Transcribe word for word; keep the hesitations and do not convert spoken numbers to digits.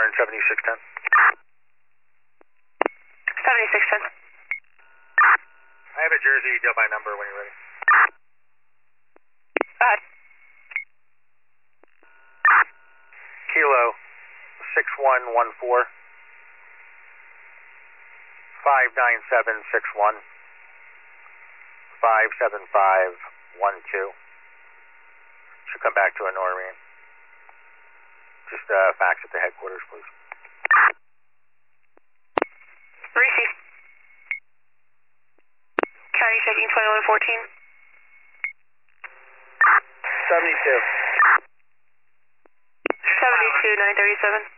return seventy-six ten. seventy-six ten. I have a Jersey, deal by number when you're ready. Go ahead. Kilo six one one four five nine seven six one five seven five one two. Should come back to a Noreen. Just uh, fax at the headquarters, please. Receive. County checking twenty-one fourteen. seventy-two. seventy-two nine thirty-seven.